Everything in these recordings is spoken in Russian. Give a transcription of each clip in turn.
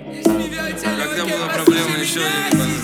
Когда была проблема, еще один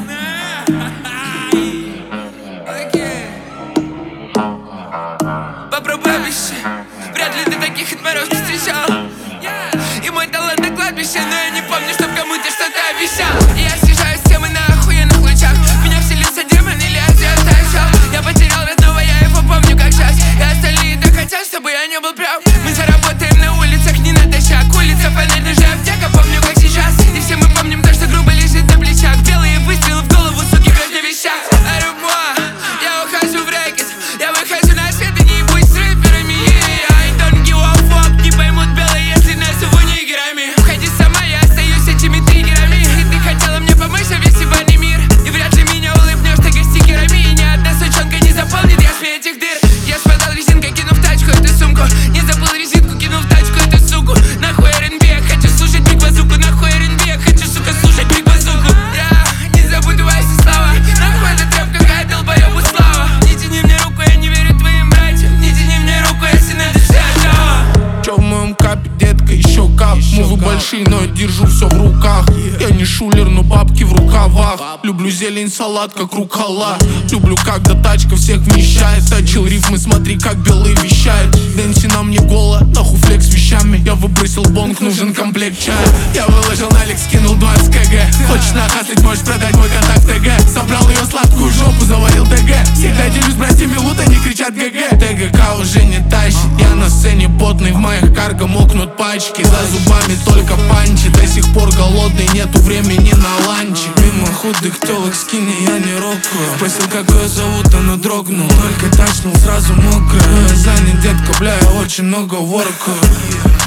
Попробуй обещай, вряд ли ты таких отморозков встречал. И мой талант на кладбище, но я не помню, чтоб кому-то что-то обещал. И я съезжаю с темы на охуенных лучах. В меня вселился демон или я все оставил. Я потерял родного, я его помню как сейчас. И остальные так хотят, чтобы я не был прав. Мы заработаем на улицах, не натощак. Улица, фонарь, же аптека, помню как сейчас. И все мы помним то, что грубо лежит на плечах. Белые выстрелы в голову, суки, как на вещах. Арюмуа, я ухожу в рэкет. Я выхожу на свет и не будь с рэперами. I don't give a fuck, не поймут белые, если назову нигерами. Уходи сама, я остаюсь этими триггерами. И ты хотела мне помочь, а весь ебаный мир. И вряд ли меня улыбнешь, так и стикерами. И ни одна сучонка не заполнит яшми этих дыр. Я спадал резинкой, кинув тачку, эту сумку. Не забыл резинку, кинув тачку, эту суку. Нахуй R&B, я хочу слушать Биг Базуку. Нахуй R&B, я хочу, сука, слушать Биг Базуку. Я не забуду Вася слава. Нахуй этот рэп, какая долбоёбу слава. Не тяни мне руку, я не верю твоим братьям. Не тяни мне руку, если надо все отдава. Чё в моем капе, детка, еще как. Мувы большие, но я держу все в руках. Я не шулер, но бабки в рукавах. Люблю зелень, салат, как рукола. Люблю, когда тачка всех вмещает. Точил рифмы, смотри, как белый вещает. Дэнси на мне голо, нахуй флекс вещами. Я выбросил бонг, нужен комплект чая. Я выложил на Алекс, кинул 20 кг. Хочешь нахаслить, можешь продать мой контакт ТГ. Собрал ее сладкую жопу, заварил ТГ. Всегда делюсь братьями лут, они кричат ГГ. ТГК уже не тащит, я на сцене потный. В моих карго мокнут пачки. За зубами только панчи. До сих пор голодный, нету времени на ланчи. Мимо худых телок скини я не рокаю. Спросил, как ее зовут, она дрогнул. Только тачнул, сразу мокрый. Я занят, детка, бля, я очень много воркаю.